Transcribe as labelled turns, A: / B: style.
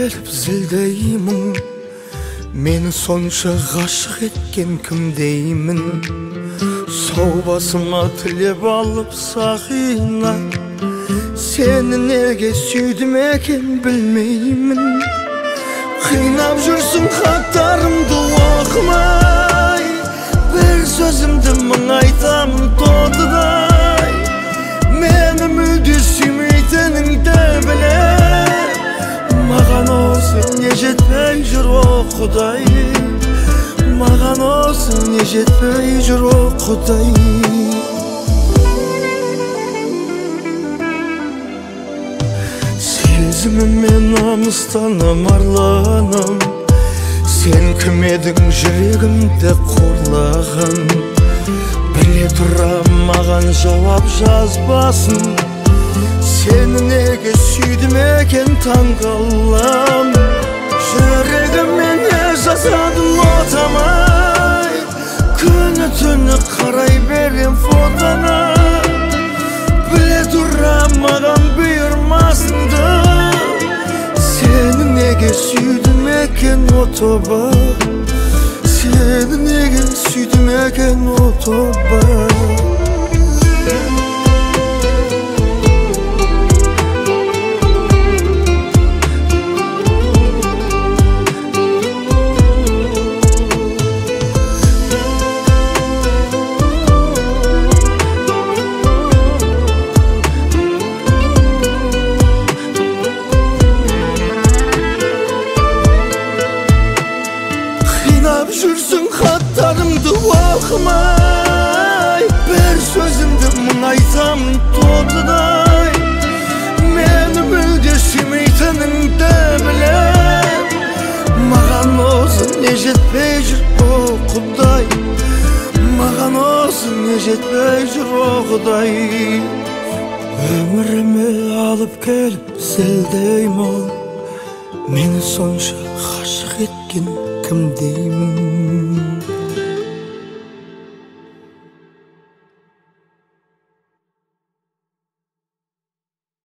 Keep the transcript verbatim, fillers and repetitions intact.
A: келіп зілдеймін, мені сонша ғашық еткен кім деймін. Сау басыма тілеп алып сақина, сені неге сүйдім екен білмеймін. Қинап жүрсің хаттарымды оқымай, бір сөзімді мың айтамын тотыдай. Мені мүлде сүймейтініңді білем, маған осы не жетпей жүр о Құдай. Маған осы не жетпей жүр о Құдай. Сезіміме намыстанам арланам, сен кім едің жүрегімді қорлаған. Біле тұра маған жауап жазбасын, сені неге сүйдім екен таңғалам. Жүрегіме не жазадым отамай, күні түні қарай берем фотона. Біле тұра маған бұйырмасынды, сені неге сүйдім екен отоба. Сені неге сүйдім екен отоба. Қинап жүрсің хаттарымды оқымай, бір сөзімді мың айтамын тотыдай. Мені мүлде сүймейтініңді білем, маған осы не жетпей жүр о Құдай. Маған осы не жетпей жүр о Құдай. Өміріме алып келіп зілдеймін, мені сонша ғашық еткен кім деймін.